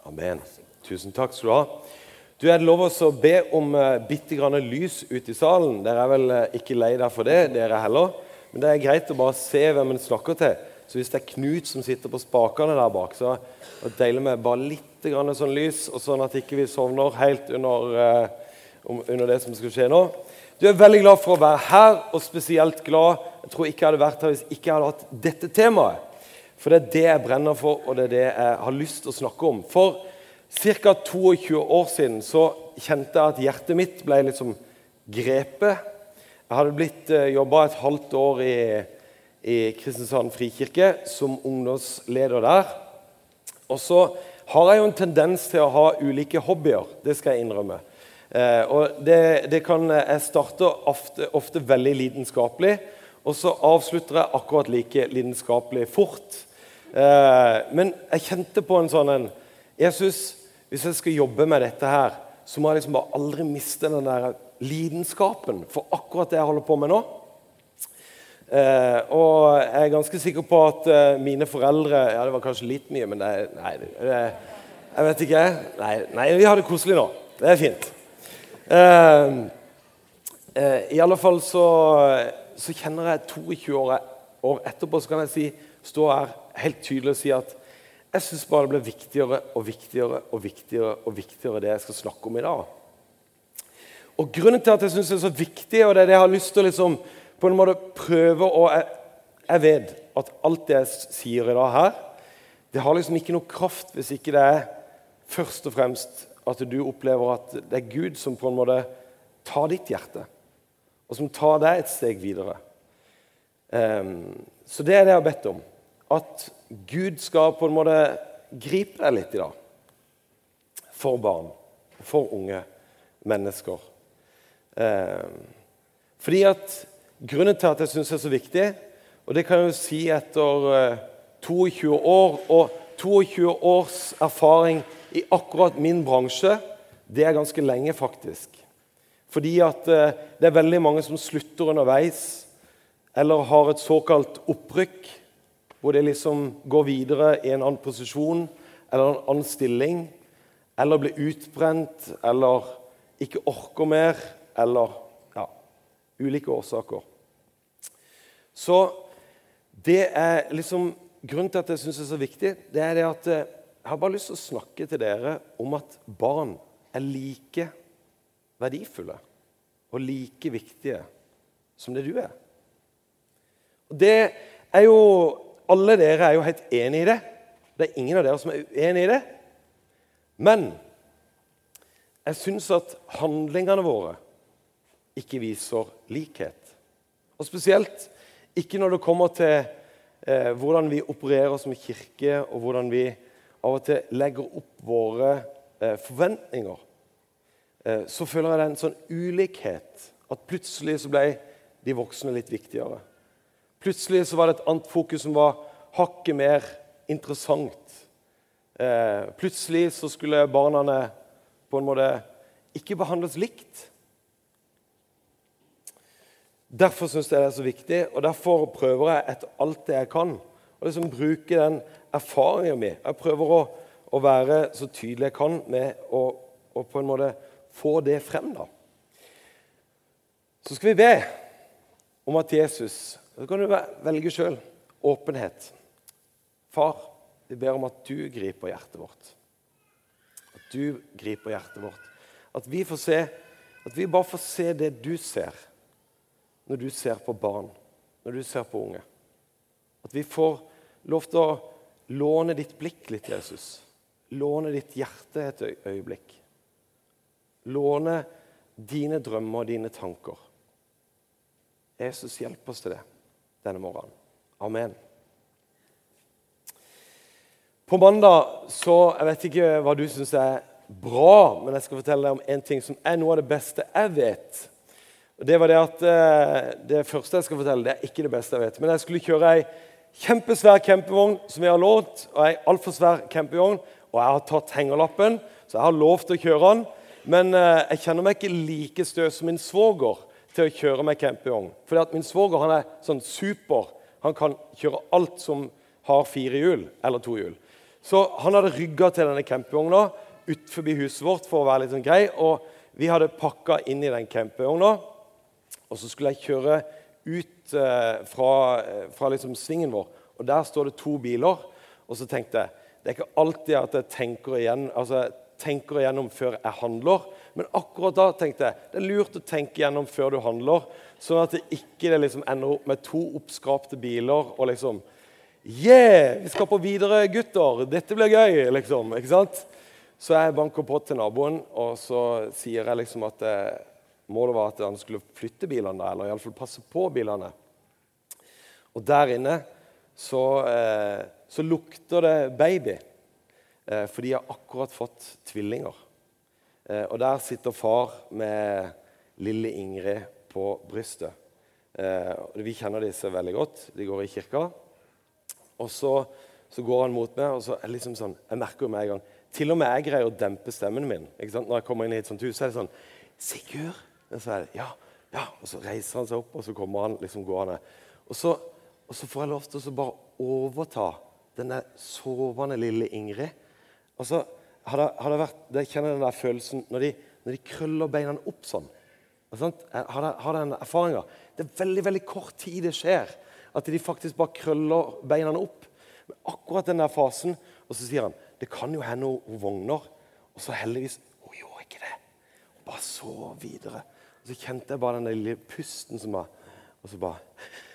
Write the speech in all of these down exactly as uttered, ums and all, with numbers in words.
Amen. Tusen takk skal du ha. Du, er det lov å be om uh, bitte grann lys ut i salen. Dere er vel uh, ikke lei der for det, dere heller. Men det er greit å bare se hvem man snakker til. Så hvis det er Knut som sitter på spakene der bak, så deler vi bare litt grann sånn lys, og sånn at ikke vi sovner helt under, uh, um, under det som skal skje nå. Du er veldig glad for å være her, og spesielt glad. Jeg tror ikke jeg hadde vært her hvis ikke jeg hadde hatt dette temaet. For det er det jeg brenner for, og det er det jeg har lyst til å snakke om. For ca. tjueto år siden så kjente jeg at hjertet mitt ble liksom grepet. Jeg hadde blitt uh, jobbet et halvt år i, i Kristiansand Frikirke som ungdomsleder der. Og så har jeg jo en tendens til å ha ulike hobbyer, det skal jeg innrømme. Uh, og det, det kan jeg starte ofte, ofte veldig lidenskapelig, og så avslutter jeg akkurat like lidenskapelig fort. Uh, men jeg kjente på en sånn en, Jesus, hvis jeg skal jobbe med dette her, så må jeg liksom bare aldri miste den der lidenskapen for akkurat det jeg holder på med nå. Uh, og jeg er ganske sikker på at uh, mine foreldre, ja det var kanskje litt mye, men det, nei, det, jeg vet ikke, nei, nei, vi har det koselig nå, det er fint. Uh, uh, I alle fall så, så kjenner jeg tjueto år, år etterpå, så kan jeg si, stå her helt tydelig og si at jeg synes bare det ble viktigere og viktigere og viktigere og viktigere det jeg skal snakke om i dag. Og grunnen til at jeg synes det er så viktig, og det er det jeg har lyst til å liksom, på en måte prøve, og jeg, jeg vet at alt det jeg sier i dag her, det har liksom ikke noe kraft hvis ikke det er først og fremst at du opplever at det er Gud som på en måte tar ditt hjerte, og som tar deg et steg videre. Um, så det er det jeg har bedt om. At Gud skal på en måte gripe deg litt i dag. For barn, for unge mennesker. Um, fordi at grunnen til at jeg synes det er så viktig, og det kan jeg jo si etter uh, tjueto år, og tjueto års erfaring i akkurat min bransje, det er ganske lenge faktisk. Fordi at uh, det er veldig mange som slutter underveis, eller har et såkalt opprykk, hvor de liksom går videre i en annen posisjon, eller en annen stilling, eller blir utbrent, eller ikke orker mer, eller ja, ulike årsaker. Så det er liksom, grunnen til at jeg synes det er så viktig, det er det at jeg har bare lyst til å snakke til dere om at barn er like verdifulle, og like viktige som det du er. Og det er jo, alle dere er jo helt enige i det. Det er ingen av dere som er uenige i det. Men jeg synes at handlingene våre ikke viser likhet. Og spesielt ikke når det kommer til eh, hvordan vi opererer som kirke, og hvordan vi av og til legger opp våre eh, forventninger. Eh, så føler jeg det er en sånn ulikhet, at plutselig så ble de voksne litt viktigere. Plutselig så var det et annet fokus som var hakket mer interessant. Eh, plutselig så skulle barna på en måte ikke behandles likt. Derfor synes jeg det er så viktig, og derfor prøver jeg etter alt det jeg kan, og liksom bruke den erfaringen min. Jeg prøver å, å være så tydelig jeg kan med å, å på en måte få det frem da. Så skal vi be om at Jesus, så kan du velge selv, åpenhet. Far, vi ber om at du griper hjertet vårt. At du griper hjertet vårt. At vi får se, at vi bare får se det du ser, når du ser på barn, når du ser på unge. At vi får lov til å låne ditt blikk litt, Jesus. Låne ditt hjerte et øyeblikk. Låne dine drømmer og dine tanker. Jesus, hjelp oss til det denne morgenen. Amen. På mandag så, jeg vet ikke hva du synes er bra, men jeg skal fortelle deg om en ting som er noe av det beste jeg vet. Og det var det at det første jeg skal fortelle, det er ikke det beste jeg vet. Men jeg skulle kjøre en kjempesvær campingvogn som jeg har lovt, og en alt for svær campingvogn, og jeg har tatt hengerlappen, så jeg har lovt å kjøre den. Men jeg kjenner meg ikke like stø som min svoger til å kjøre med campingvogn. Fordi at min svoger, han er sånn super. Han kan kjøre alt som har fire hjul, eller to hjul. Så han hadde rygget til denne campingvogna ut forbi huset vårt for å være litt sånn grei, og vi hadde pakket inn i den campingvogna, og så skulle jeg kjøre ut eh, fra, fra liksom svingen vår, og der står det to biler, og så tenkte jeg, det er ikke alltid at jeg tenker igjen, altså jeg tenker igjennom før jeg handler, men akkurat da tenkte jeg, det er lurt å tenke igjennom før du handler, sånn at det ikke det liksom ender opp med to oppskrapte biler, og liksom, yeah, vi skal på videre gutter, dette blir gøy, liksom, ikke sant? Så jeg banker på til naboen, og så sier jeg liksom at det målet var at han skulle flytte bilene der, eller i alle fall passe på bilene. Og der inne så, eh, så lukter det baby, eh, for de har akkurat fått tvillinger. Eh, og der sitter far med lille Ingrid på brystet. Eh, vi kjenner disse veldig godt, de går i kirka. Og så, så går han mot meg, og så er det liksom sånn, jeg merker jo meg en gang, til og med jeg greier å dempe stemmen min. Ikke sant? Når jeg kommer inn i et sånt hus, så er det sånn, Sigurd? Og så er det, ja, ja. Og så reiser han seg opp, og så kommer han liksom gående. Og så, og så får jeg lov til å bare overta denne sovende lille Ingrid. Og så har det, har det vært, jeg kjenner den der følelsen, når de, når de krøller beina opp sånn. Sant? Jeg har, har den erfaringen. Det er veldig, veldig kort tid det skjer, at de faktisk bare krøller beina opp. Men akkurat den der fasen, og så sier han, det kan jo hende hun vogner, og så heldigvis, hun gjorde ikke det. Hun bare så videre. Og så kjente jeg bare den lille pusten som var, og så bare,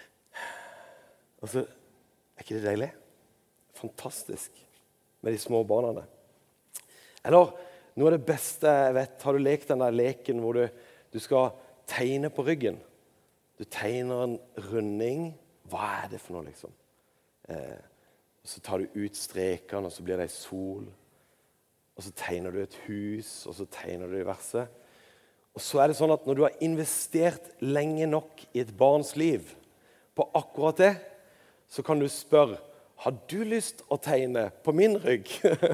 og så, er ikke det deilig? Fantastisk med de små barna. Eller, noe av det beste jeg vet, har du lekt den der leken hvor du, du skal tegne på ryggen? Du tegner en runding, hva er det for noe liksom? Eh, Og så tar du ut strekene, og så blir det en sol. Og så tegner du et hus, og så tegner du diverse. Og så er det sånn at når du har investert lenge nok i et barns liv på akkurat det, så kan du spørre, har du lyst å tegne på min rygg?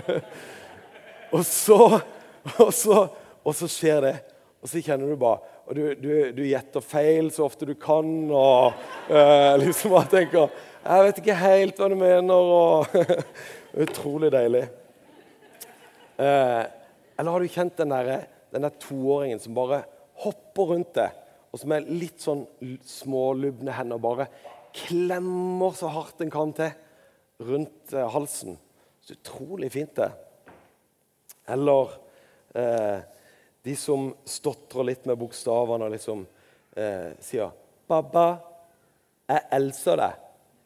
og, så, og, så, og så skjer det. Og så kjenner du bare, og du, du, du gjetter feil så ofte du kan, og uh, liksom bare tenker, jeg vet ikke helt hva du mener, og utrolig deilig. Uh, eller har du kjent den der, den der toåringen som bare hopper rundt det, og som er litt sånn smålubne hender, bare klemmer så hardt den kan til rundt uh, halsen. Så utrolig fint det. Eller uh, de som stottrer litt med bokstavene og liksom uh, sier, «Babba, jeg elsker deg».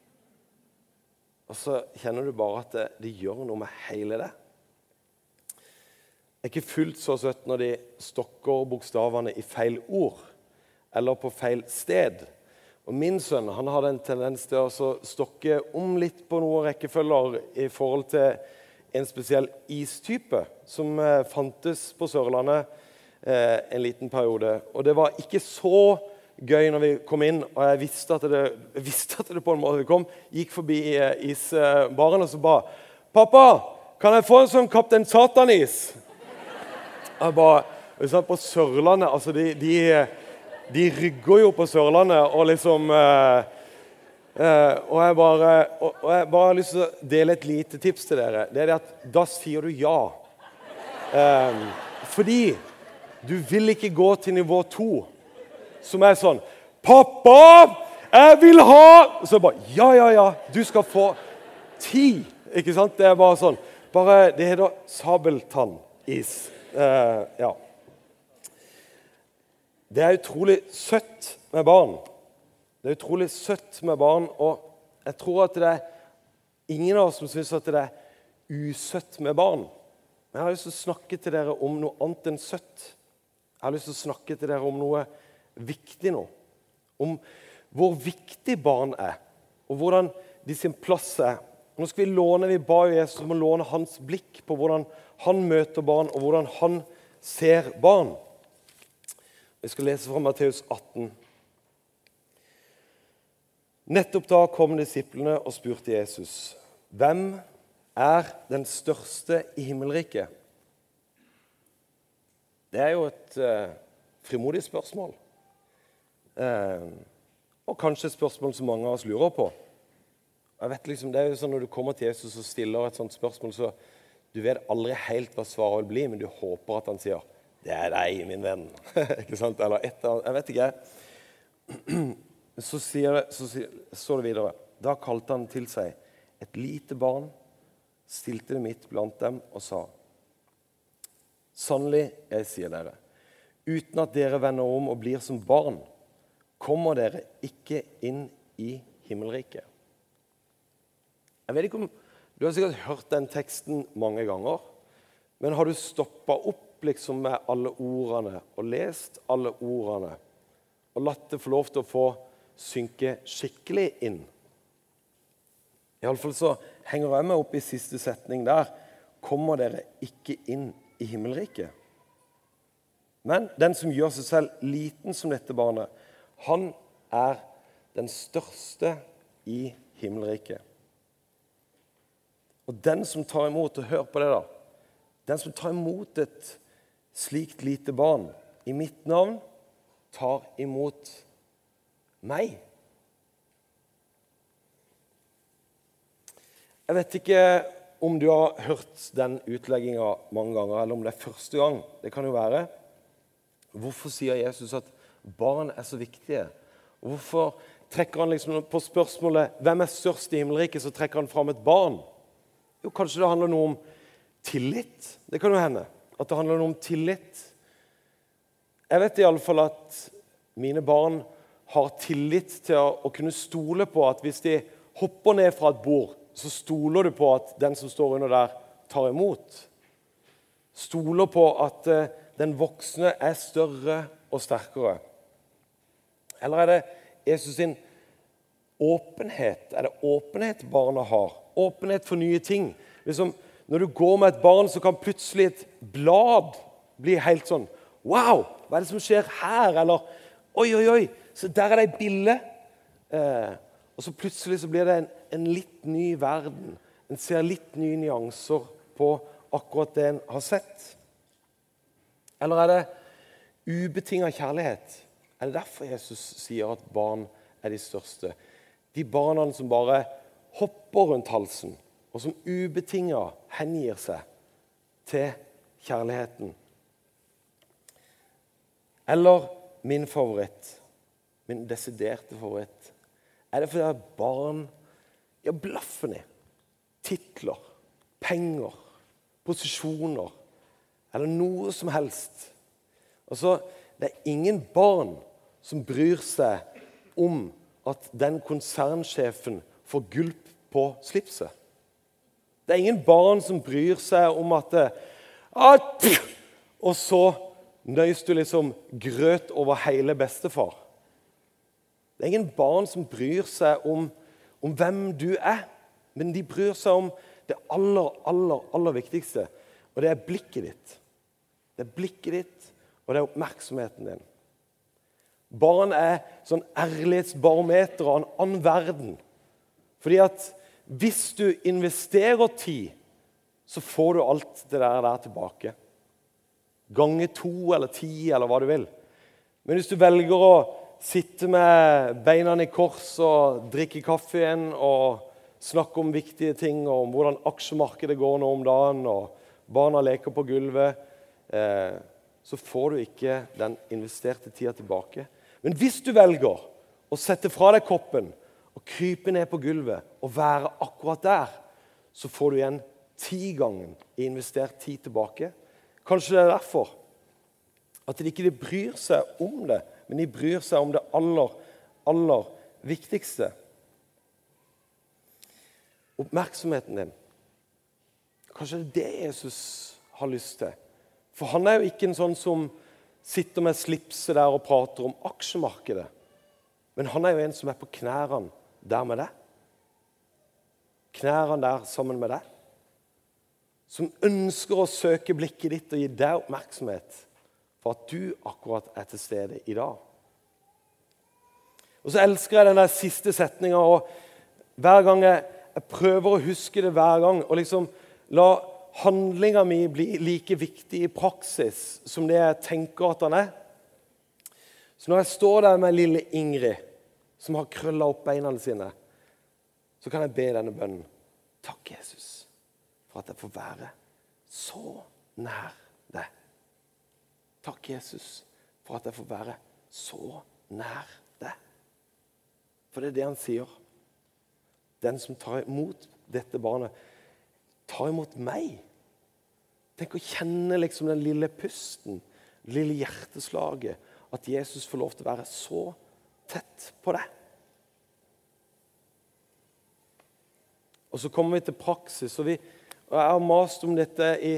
Og så kjenner du bare at det, det gjør noe med hele det. Det er ikke fullt så søtt når de stokker bokstavene i feil ord, eller på feil sted. Og min sønn, han hadde en tendens til å stokke om litt på noen rekkefølger i forhold til en spesiell istype som eh, fantes på Sørlandet eh, en liten periode. Og det var ikke så gøy når vi kom inn, og jeg visste at det, jeg visste at det på en måte kom, gikk forbi eh, isbaren og så ba, «Pappa, kan jeg få en sånn Kaptein Satan-is?» Jeg bare, vi satt på Sørlandet, altså de, de, de rygger jo på Sørlandet, og liksom, eh, eh, og, jeg bare, og, og jeg bare har lyst til å dele et lite tips til dere. Det er det at da sier du ja. Eh, fordi du vil ikke gå til nivå to, som er sånn, «Pappa, jeg vil ha!» Så bare, ja, ja, ja, du skal få ti, ikke sant? Det er bare sånn, bare, det heter sabeltann-is. Uh, ja. Det er utrolig søtt med barn. Det er utrolig søtt med barn, og jeg tror at det er ingen av oss som synes at det er usøtt med barn. Men jeg har lyst til å snakke til dere om noe annet enn søtt. Jeg har lyst til å snakke til dere om noe viktig nå. Om hvor viktig barn er, og hvordan de sin plass er. Nå skal vi låne, vi ba jo Jesus om å låne hans blikk på hvordan han møter barn, og hvordan han ser barn. Vi skal lese fra Matteus atten. Nettopp da kom disiplene og spurte Jesus, «Hvem er den største i himmelriket?» Det er jo et uh, frimodig spørsmål. Uh, og kanskje et spørsmål som mange av oss lurer på. Jeg vet liksom, det er jo sånn når du kommer til Jesus og stiller et sånt spørsmål, så du vet aldri helt hva svaret vil bli, men du håper at han sier, det er deg, min venn. Ikke sant? Eller et eller annet, jeg vet ikke. Så, sier det, så sier, står det videre, da kalte han til seg et lite barn, stilte det midt blant dem og sa, sannelig, jeg sier dere, uten at dere vender om og blir som barn, kommer dere ikke inn i himmelriket. Jeg vet ikke om, du har sikkert hørt den teksten mange ganger, men har du stoppet opp liksom med alle ordene og lest alle ordene og latt det få lov til å få synke skikkelig inn? I alle fall så henger jeg meg opp i siste setning der, kommer dere ikke inn i himmelriket. Men den som gjør seg selv liten som dette barnet, han er den største i himmelriket. Og den som tar imot, og hør på det da, den som tar imot et slikt lite barn i mitt navn, tar imot meg. Jeg vet ikke om du har hørt den utleggingen mange ganger, eller om det er første gang. Det kan jo være. Hvorfor sier Jesus at barn er så viktige? Hvorfor trekker han liksom på spørsmålet, hvem er størst i himmelriket, så trekker han fram et barn? Jo, kanskje det handler noe om tillit. Det kan jo hende at det handler noe om tillit. Jeg vet i alle fall at mine barn har tillit til å, å kunne stole på at hvis de hopper ned fra et bord, så stoler du på at den som står under der tar imot. Stoler på at uh, den voksne er større og sterkere. Eller er det Jesus sin åpenhet? Er det åpenhet barna har? Åpenhet for nye ting. Liksom, når du går med et barn, så kan plutselig et blad bli helt sånn, wow, hva er det som skjer her? Eller, oi, oi, oi, så der er det et bilde. Eh, og så plutselig så blir det en, en litt ny verden. En ser litt nye nyanser på akkurat det en har sett. Eller er det ubetinget kjærlighet? Er det derfor Jesus sier at barn er de største? De barna som bare hopper rundt halsen, og som ubetinget hengir seg til kjærligheten. Eller min favoritt, min desiderte favoritt, er det fordi at barn ja, blaffen i titler, penger, posisjoner, eller noe som helst. Altså, det er ingen barn som bryr seg om at den konsernsjefen får gulp på slipset. Det er ingen barn som bryr seg om at det, at, og så nøys du liksom grøt over hele bestefar. Det er ingen barn som bryr seg om, om hvem du er, men de bryr seg om det aller, aller, aller viktigste, og det er blikket ditt. Det er blikket ditt, og det er oppmerksomheten din. Barn er sånn ærlighetsbarometer av en annen verden. Fordi at hvis du investerer tid, så får du alt det der, der tilbake. Gange to eller ti, eller hva du vil. Men hvis du velger å sitte med beina i kors og drikke kaffe igjen og snakke om viktige ting, og om hvordan aksjemarkedet går nå om dagen, og barna leker på gulvet, eh, så får du ikke den investerte tida tilbake. Men hvis du velger å sette fra deg koppen og krype ned på gulvet og være akkurat der, så får du igjen ti gangen i investert tid tilbake. Kanskje det er derfor at de ikke bryr seg om det, men de bryr seg om det aller, aller viktigste. Oppmerksomheten din. Kanskje det er det Jesus har lyst til. For han er jo ikke en sånn som sitter med slipset der og prater om aksjemarkedet. Men han er jo en som er på knærene der med deg. Knærene der sammen med deg. Som ønsker å søke blikket ditt og gi deg oppmerksomhet for at du akkurat er til stede i dag. Og så elsker jeg den der siste setningen, og hver gang jeg, jeg prøver å huske det hver gang, og liksom la handlingen min bli like viktig i praksis som det jeg tenker at han er. Så når jeg står der med lille Ingrid, som har krøllet opp beina sine, så kan jeg be denne bønnen. Takk, Jesus, for at jeg får være så nær deg. Takk, Jesus, for at jeg får være så nær deg. For det er det han sier. Den som tar imot dette barnet, tar imot meg. Tenk å kjenne liksom den lille pusten, det lille hjerteslaget, at Jesus får lov til å være så tett på deg. Og så kommer vi til praksis, og, vi, og jeg har mast om dette i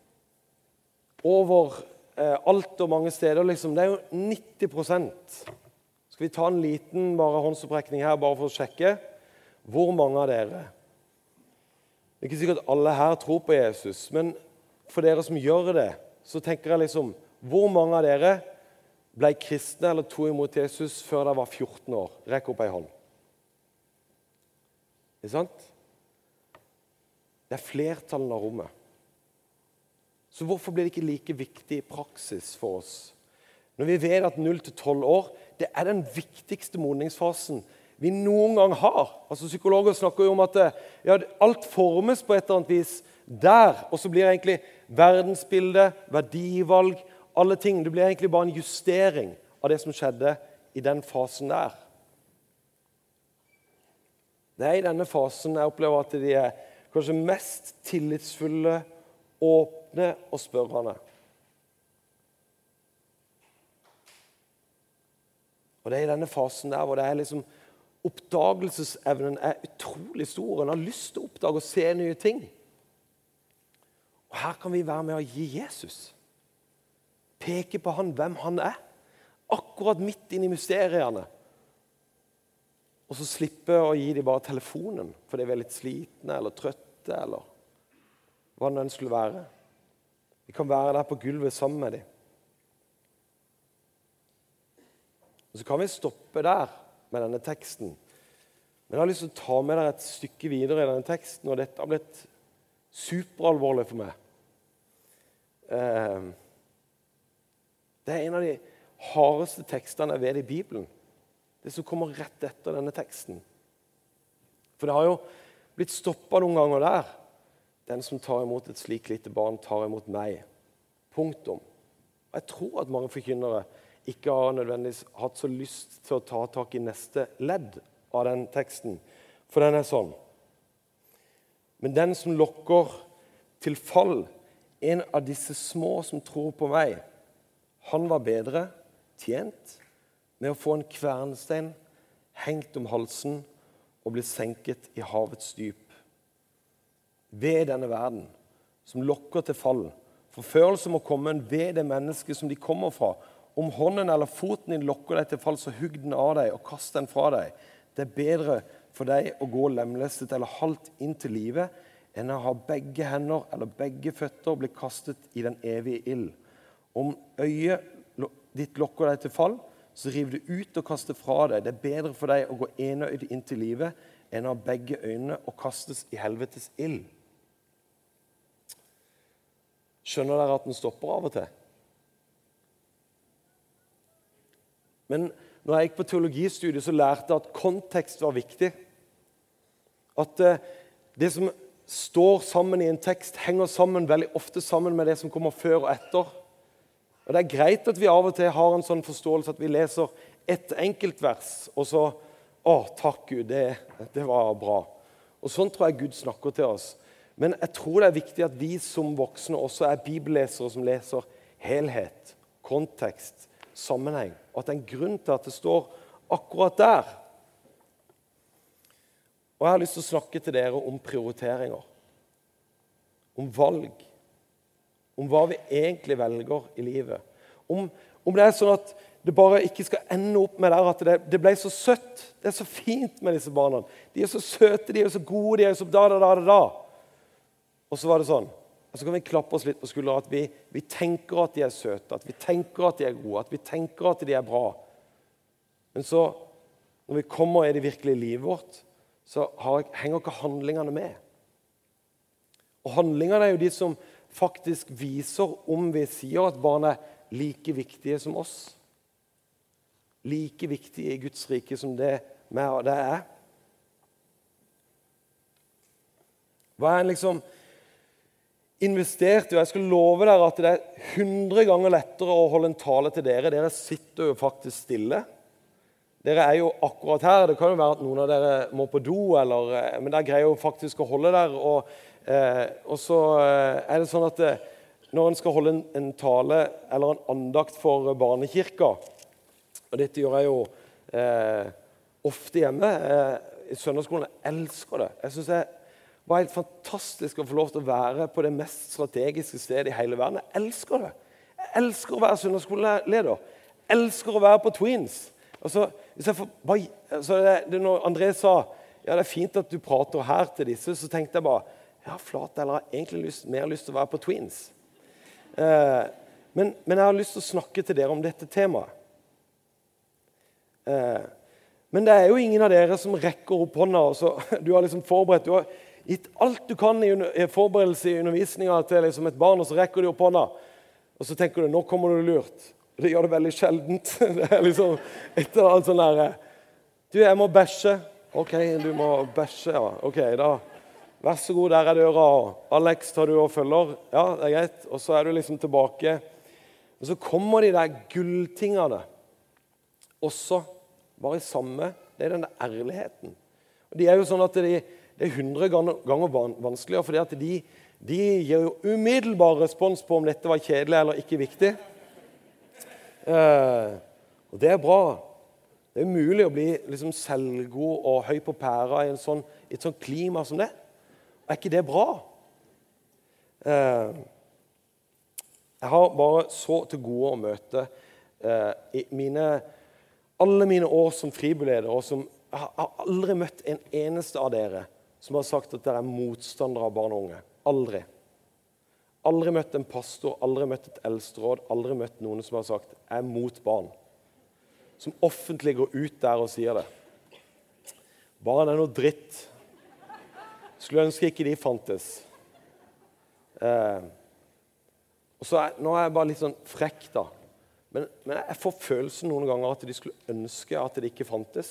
over eh, alt og mange steder. Liksom. Det er jo nitti prosent. Skal vi ta en liten bare håndsopprekning her, bare for å sjekke? Hvor mange av dere? Det er ikke sikkert alle her tror på Jesus, men for dere som gjør det, så tenker jeg liksom, hvor mange av dere ble kristne eller tog imot Jesus før dere var fjorten år? Rekk opp en hånd. Ikke sant? Det er flertallet av rommet. Så hvorfor blir det ikke like viktig i praksis for oss? Når vi vet at null til tolv år, det er den viktigste modningsfasen vi noen gang har. Altså psykologer snakker jo om at det, ja, alt formes på et eller annet vis der, og så blir det egentlig verdensbilde, verdivalg, alle ting. Det blir egentlig bare en justering av det som skjedde i den fasen der. Det er i denne fasen jeg opplever at de er kanskje mest tillitsfulle, åpne og spørrende. Og det er i denne fasen der hvor det er liksom oppdagelsesevnen er utrolig stor. En har lyst til å oppdage og se nye ting. Og her kan vi være med å gi Jesus. Peke på han, hvem han er. Akkurat midt inn i mysteriene. Og så slippe å gi dem bare telefonen, for de er litt slitne eller trøtte, eller hva den skulle være. Vi kan være der på gulvet sammen med dem. Og så kan vi stoppe der med denne teksten. Men jeg har lyst til å ta med dere et stykke videre i denne teksten, og dette har blitt superalvorlig for meg. Det er en av de hardeste tekstene jeg vet i Bibelen. Det som kommer rett etter denne teksten. For det har jo blitt stoppet noen ganger der. Den som tar imot et slik lite barn, tar imot meg. Punktum. Og jeg tror at mange forkynnere ikke har nødvendigvis hatt så lyst til å ta tak i neste ledd av den teksten. For den er sånn. Men den som lokker til fall, en av disse små som tror på meg, han var bedre tjent med å få en kvernstein hengt om halsen og bli senket i havets dyp. Ved denne verden, som lokker til fall, forførelse må komme en ved det mennesket som de kommer fra. Om hånden eller foten din lokker deg til fall, så hugg den av deg og kast den fra deg. Det er bedre for deg å gå lemlestet eller halvt inn til livet, enn å ha begge hender eller begge føtter og bli kastet i den evige ild. Om øyet ditt lokker deg til fall, så riv det ut og kast det fra deg. Det er bedre for deg å gå enøyd inn til livet, enn å ha begge øynene og kastes i helvetes ild. Skjønner dere at den stopper av og til? Men når jeg gikk på teologistudiet, så lærte jeg at kontekst var viktig. At eh, det som står sammen i en tekst, henger sammen veldig ofte sammen med det som kommer før og etter. Og det er greit at vi av og til har en sånn forståelse at vi leser et enkelt vers, og så, å, takk Gud, det, det var bra. Og sånn tror jeg Gud snakker til oss. Men jeg tror det er viktig at vi som voksne også er bibellesere som leser helhet, kontekst, sammenheng, og at det er en grunn til at det står akkurat der. Og jeg har lyst til å snakke til dere om prioriteringer, om valg, om hva vi egentlig velger i livet. Om, om det er sånn at det bare ikke skal ende opp med der at det, det ble så søtt, det er så fint med disse barna. De er så søte, de er så gode, de er så da, da, da, da, da. Og så var det sånn, og så kan vi klappe oss litt på skulderen at vi, vi tenker at de er søte, at vi tenker at de er gode, at vi tenker at de er bra. Men så, når vi kommer i det virkelige livet vårt, så har, henger ikke handlingene med. Og handlingene er jo de som faktisk viser om vi sier at barn er like viktige som oss. Like viktige i Guds rike som det med og det er. Hva er en liksom investert i? Og jeg skal love dere at det er hundre ganger lettere å holde en tale til dere. Dere sitter jo faktisk stille. Dere er jo akkurat her. Det kan jo være at noen av dere må på do, eller, men dere greier jo faktisk å holde der. Og, eh, og så er det sånn at det, når en skal holde en, en tale eller en andakt for barnekirka, og dette gjør jeg jo eh, ofte hjemme eh, i søndagsskolen, jeg elsker det. Jeg synes det var helt fantastisk å få lov til å være på det mest strategiske stedet i hele verden. Jeg elsker det. Jeg elsker å være søndagsskoleleder. Jeg elsker å være på Tweens. Altså, hvis jeg får, bare, altså det, det når André sa, ja, det er fint at du prater her til disse, så tenkte jeg bare, ja, flate, eller jeg har egentlig lyst, mer lyst til å være på Tweens. Eh, men, men jeg har lyst til å snakke til dere om dette temaet. Eh, men det er jo ingen av dere som rekker opp hånda, og så, du har liksom forberedt, du har gitt alt du kan i, i forberedelse i undervisninga til liksom et barn, og så rekker du opp hånda. Og så tenker du, nå kommer du lurt. Det gjør det veldig sjeldent. Det er liksom etter alt sånn der, du, jeg må bæsje. Ok, du må bæsje, ja. Ok, da, vær så god, der er døra. Alex, tar du og følger? Ja, det er greit. Og så er du liksom tilbake. Og så kommer de der gulltingene. Også bare i samme. Det er denne ærligheten. Og de er jo sånn at de Det er hundre ganger vanskeligere, fordi at de, de gir jo umiddelbar respons på om dette var kjedelig eller ikke viktig. Eh, og det er bra. Det er mulig å bli liksom selvgod og høy på pæra i, en sånn, i et sånt klima som det. Er ikke det bra? Eh, jeg har bare så til gode å møte eh, i mine, alle mine år som fribeleder, og som, jeg har aldri møtt en eneste av dere som har sagt at dere er motstandere av barn og unge. Aldri. Aldri møtt en pastor, aldri møtt et eldsteråd, aldri møtt noen som har sagt jeg er mot barn. Som offentlig går ut der og sier det. Barn er noe dritt. Skulle ønske ikke de fantes. Eh, og så er, nå er jeg bare litt sånn frekk da. Men, men jeg får følelsen noen ganger at de skulle ønske at det ikke fantes.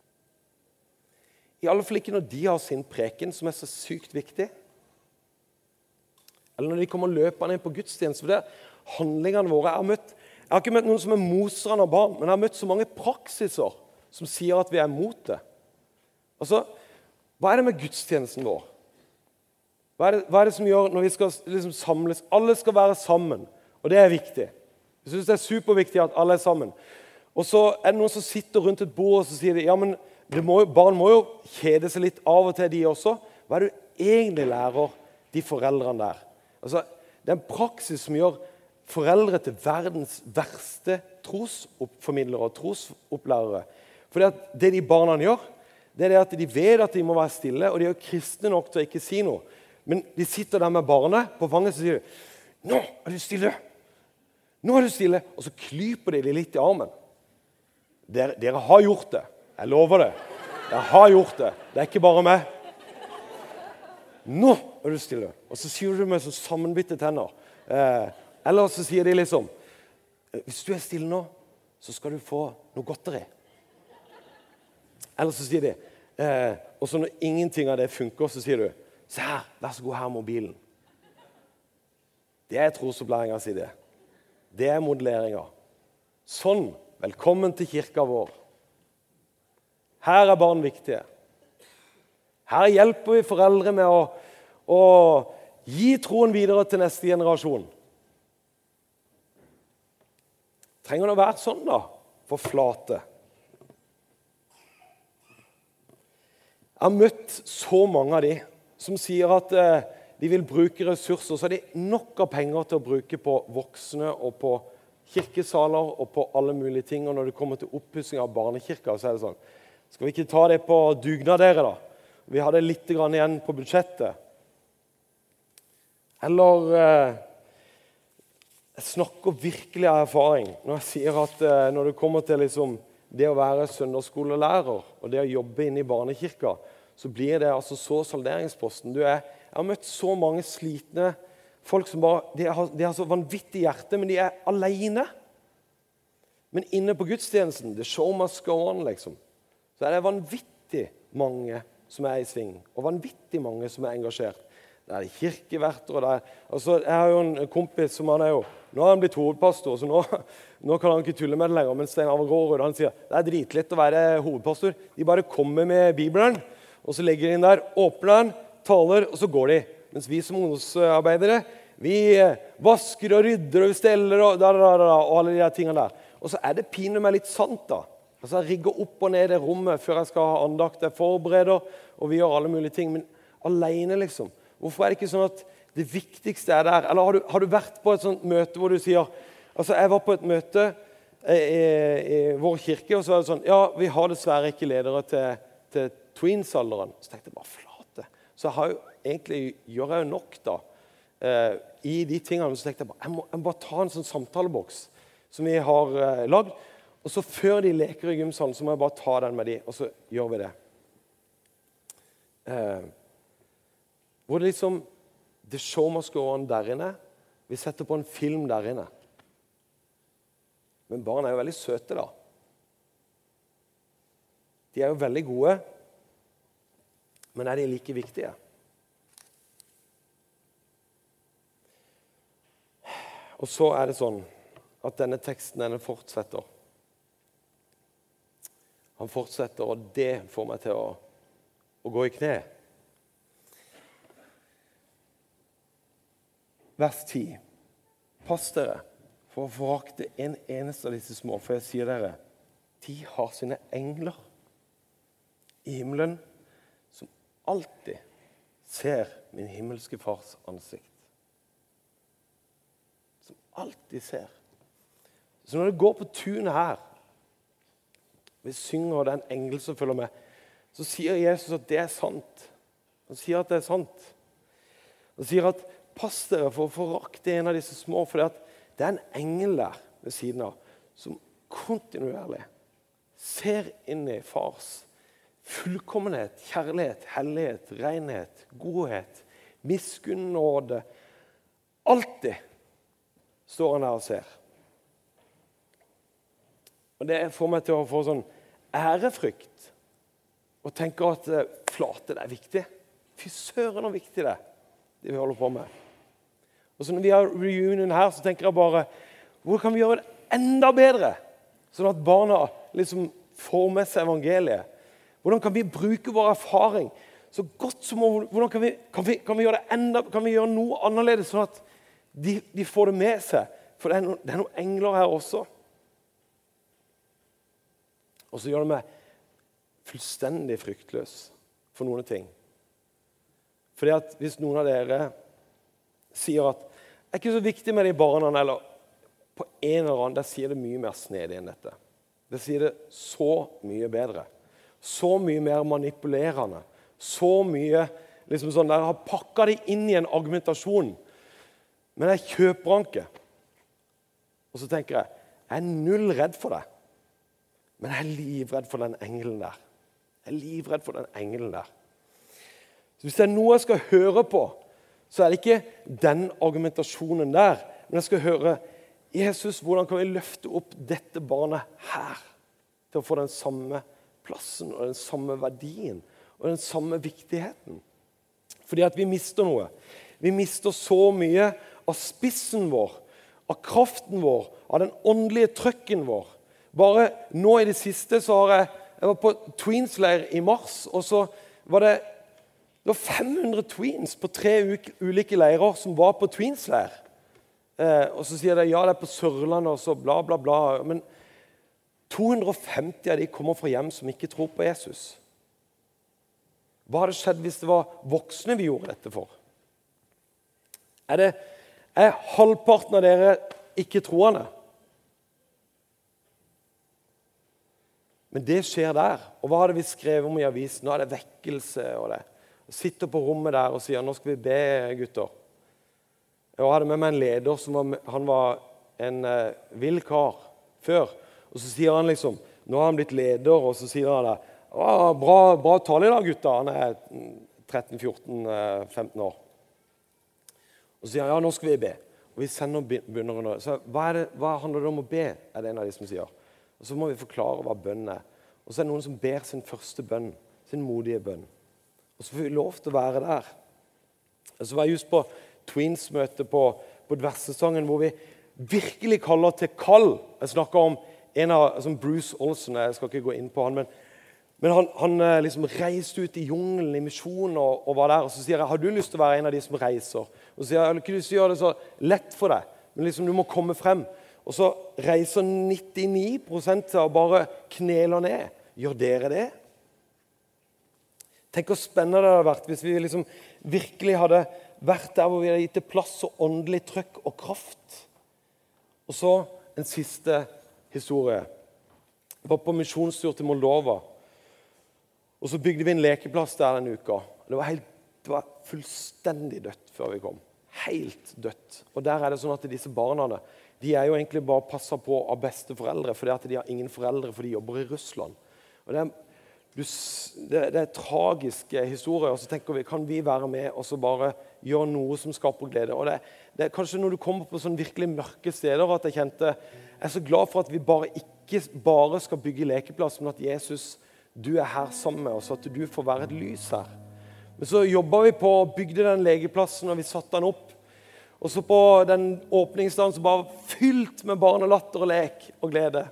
I alle fall ikke når de har sin preken, som er så sykt viktig. Eller når de kommer løpende inn på gudstjeneste. For det er handlingene våre. Jeg har, møtt, jeg har ikke møtt noen som er motstander av barn, men jeg har møtt så mange praksiser som sier at vi er mot det. Altså, hva er det med gudstjenesten vår? Hva er det, hva er det som gjør når vi skal liksom samles? Alle skal være sammen, og det er viktig. Jeg synes det er superviktig at alle er sammen. Og så er det noen som sitter rundt et bord og så sier de, ja, men det må jo, barn må jo kjede seg litt av og til, de også. Hva er det du egentlig lærer de foreldrene der? Altså, det er en praksis som gjør foreldre til verdens verste trosformidlere og trosopplærere. Fordi at det de barna gjør, det er det at de vet at de må være stille, og de er jo kristne nok til å ikke si noe. Men de sitter der med barnet på fanget, så sier de, nå er du stille! Nå er du stille! Og så klyper de litt i armen. Dere, dere har gjort det. Jeg lover det. Jeg har gjort det. Det er ikke bare meg. Nå er du stille. Og så sier du med så sammenbitte tenner. Eh, eller så sier de liksom, hvis du er stille nå, så skal du få noe godteri. Eller så sier de, eh, og så når ingenting av det funker, så sier du, se her, vær så god her mobilen. Det er trosopplæringa si det. Det er modelleringa. Sånn, velkommen til kirka vår. Her er barn viktige. Her hjelper vi foreldre med å, å gi troen videre til neste generasjon. Trenger det å være sånn da, for flate? Jeg har møtt så mange av de som sier at eh, de vil bruke ressurser, så har de nok av penger til å bruke på voksne og på kirkesaler og på alle mulige ting. Og når det kommer til oppussing av barnekirker, så er det sånn, skal vi ikke ta det på dugnad dere da? Vi hadde litt grann igjen på budsjettet. Eller eh, jeg snakker virkelig av erfaring når jeg sier at eh, når det kommer til liksom, det å være søndagsskolelærer og det å jobbe inne i barnekirka, så blir det altså så salderingsposten. Du er, jeg har møtt så mange slitne folk som bare, de har, de har så vanvittig hjerte, men de er alene. Men inne på gudstjenesten, the show must go on liksom. Så er det vanvittig mange som er i sving, og vanvittig mange som er engasjert. det er kirkeverter. Og det er, altså, jeg har jo en kompis som han er jo, nå har han blitt hovedpastor, så nå, nå kan han ikke tulle med det lenger. Men Stein Arve Gård, han sier, det er dritlett å være hovedpastor. De bare kommer med Bibelen, og så legger de inn der, åpner den, taler, og så går de. Mens vi som ungdomsarbeidere, vi vasker og rydder og steller og, da, da, da, og alle de der tingene der. Og så er det piner meg litt sant da. Altså jeg rigger opp og ned i rommet før jeg skal ha andakt. Jeg forbereder, og vi gjør alle mulige ting. Men alene liksom. Hvorfor er det ikke sånn at det viktigste er der? Eller har du, har du vært på et sånt møte hvor du sier, altså jeg var på et møte i, i, i vår kirke, og så var det sånn, ja, vi har dessverre ikke ledere til, til tweens-alderen. Så tenkte jeg bare flate. Så jeg har jo, egentlig gjør jeg jo nok da, eh, i de tingene. Så tenkte jeg bare, jeg må, jeg må bare ta en sånn samtaleboks som vi har eh, lagd, og så før de leker i gymsalen, så må jeg bare ta den med de, og så gjør vi det. Eh, hvor det liksom, The show must go on der inne. Vi setter på en film der inne. Men barn er jo veldig søte da. De er jo veldig gode, men er de like viktige? Og så er det sånn at denne teksten denne fortsetter. Han fortsetter, og det får meg til å, å gå i kne. Vers ti. Pass dere for å forakte en eneste av disse små, for jeg sier dere, de har sine engler i himmelen som alltid ser min himmelske fars ansikt. Som alltid ser. Så når det går på tunet her, vi synger, og det er en engel som følger med, så sier Jesus at det er sant. Han sier at det er sant. Han sier at pass dere for å forakte en av disse små, for det er en engel der ved siden av, som kontinuerlig ser inn i fars fullkommenhet, kjærlighet, hellighet, renhet, godhet, miskunn, nåde. Alltid står han der og ser. Og det får meg til å få sånn ærefrykt, og tenke at flate, det er viktig. Fy søren hvor viktig det er, det vi holder på med. Og så når vi har reunion her, så tenker jeg bare, hvordan kan vi gjøre det enda bedre? Sånn at barna liksom får med seg evangeliet. Hvordan kan vi bruke vår erfaring så godt som hvordan kan vi, kan vi, kan vi gjøre det enda, kan vi gjøre noe annerledes, sånn at de, de får det med seg? For det er, no, det er noen engler her også. Og så gjør det meg fullstendig fryktløs for noen ting. Fordi at hvis noen av dere sier at det er ikke så viktig med de barna, eller på en eller annen, der sier det mye mer snedig enn dette. Det sier det så mye bedre. Så mye mer manipulerende. Så mye, liksom sånn, der har pakket det inn i en argumentasjon. Men jeg kjøper han ikke. Og så tenker jeg, jeg er null redd for det. Men jeg er livredd for den engelen der. Jeg er livredd for den engelen der. Så hvis det er noe jeg skal høre på, så er det ikke den argumentasjonen der, men jeg skal høre, Jesus, hvordan kan vi løfte opp dette barnet her, til å få den samme plassen, og den samme verdien, og den samme viktigheten? Fordi at vi mister noe. Vi mister så mye av spissen vår, av kraften vår, av den åndelige trøkken vår. Bare nå i det siste så har jeg, jeg var på Tweens-leir i mars, og så var det Det var fem hundre tweens på tre ulike leirer som var på tweens-leir. Eh, og så sier de, ja, det er på Sørlandet, og så bla, bla, bla. Men to hundre og femti av de kommer fra hjem som ikke tror på Jesus. Hva hadde skjedd hvis det var voksne vi gjorde dette for? Er det er halvparten av dere ikke troende? Men det skjer der. Og hva hadde vi skrevet om i avisen? Nå er det vekkelse og det. Sitter på rommet der og sier, nå skal vi be, gutter. Jeg hadde med meg en leder, som var, han var en eh, vill kar før. Og så sier han liksom, nå har han blitt leder, og så sier han det, bra, bra tale i dag, gutter. Han er tretten, fjorten, femten år. Og så sier han, ja, nå skal vi be. Og vi sender bønner under. Så hva, er det, hva handler det om å be, er det en av de som sier. Og så må vi forklare hva bønn er. Og så er det noen som ber sin første bønn, sin modige bønn. Og så får vi lov til å være der. Så var jeg just på Tweens-møte på, på Dversesongen, hvor vi virkelig kaller til kall. Jeg snakker om en av altså Bruce Olsen, jeg skal ikke gå inn på han, men, men han, han liksom reiste ut i jungelen i misjon og, og var der, og så sier jeg, har du lyst til å være en av de som reiser? Og så sier jeg, jeg har ikke lyst til å gjøre det så lett for deg, men liksom du må komme frem. Og så reiser nittini prosent til å bare knele ned. Gjør dere det? Tenk hvor spennende det hadde vært hvis vi liksom virkelig hadde vært der hvor vi hadde gitt det plass og åndelig trøkk og kraft. Og så en siste historie. Jeg var på misjonstur til Moldova, og så bygde vi en lekeplass der den uka. Det var, helt, det var fullstendig dødt før vi kom. Helt dødt. Og der er det sånn at disse barna, de er jo egentlig bare passet på av beste foreldre, fordi at de har ingen foreldre, for de jobber i Russland. Og det er Du, det, det er tragiske historier, og så tenker vi, kan vi være med og så bare gjøre noe som skaper glede? Og det, det er kanskje når du kommer på sånn virkelig mørke steder at jeg kjente, jeg er så glad for at vi bare ikke bare skal bygge lekeplass, men at Jesus, du er her sammen med oss, at du får være et lys her. Men så jobbet vi på å bygge den lekeplassen, og vi satte den opp. Og så på den åpningsdagen så bare fylt med barnelatter og lek og glede.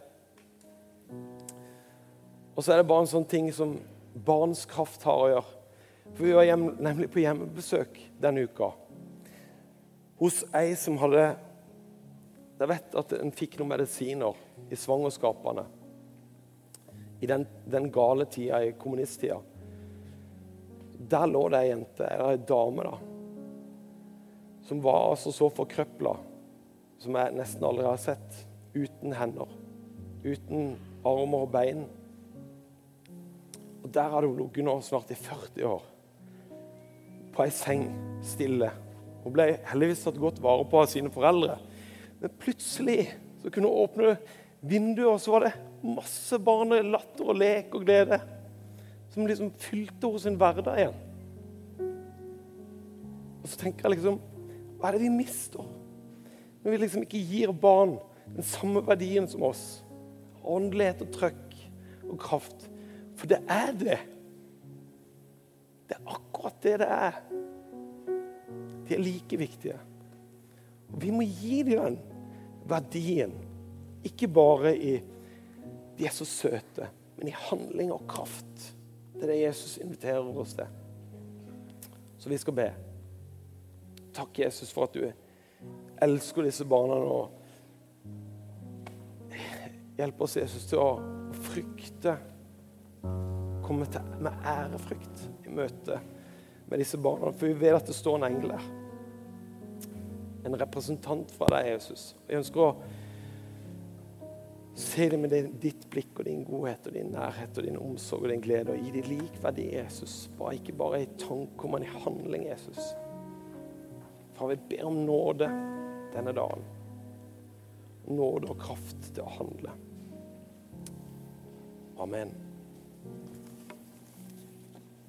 Og så er det bare en sånn ting som barns kraft har å gjøre. For vi var hjem, nemlig på hjemmebesøk denne uka. Hos ei som hadde, jeg vet at en fikk noen medisiner i svangerskapene. I den, den gale tida, i kommunisttida. Der lå det en jente, eller en dame da. Som var altså så forkrøplet, som jeg nesten aldri har sett. Uten hender. Uten armer og bein. Og der hadde hun ligget nå snart i førti år. På en seng, stille. Hun ble heldigvis tatt godt vare på av sine foreldre. Men plutselig så kunne hun åpne vinduet, og så var det masse barnelatter og lek og glede. Som liksom fylte hos sin hverdag igjen. Og så tenker jeg liksom, hva er det vi mister? Når vi liksom ikke gir barn den samme verdien som oss. Åndelighet og trøkk og kraft. For det er det. Det er akkurat det det er. De er like viktige. Og vi må gi dem den verdien. Ikke bare i de er så søte, men i handling og kraft. Det er det Jesus inviterer oss til. Så vi skal be. Takk, Jesus, for at du elsker disse barna nå. Hjelp oss, Jesus, til å frykte, komme til, med ærefrykt i møte med disse barna. For vi vet at det står en engel der. En representant fra deg, Jesus. Jeg ønsker å se det med ditt blikk og din godhet og din nærhet og din omsorg og din glede og gi deg likverdig, Jesus. Bare, ikke bare i tanke, men i handling, Jesus. For vi ber om nåde denne dagen. Nåde og kraft til å handle. Amen.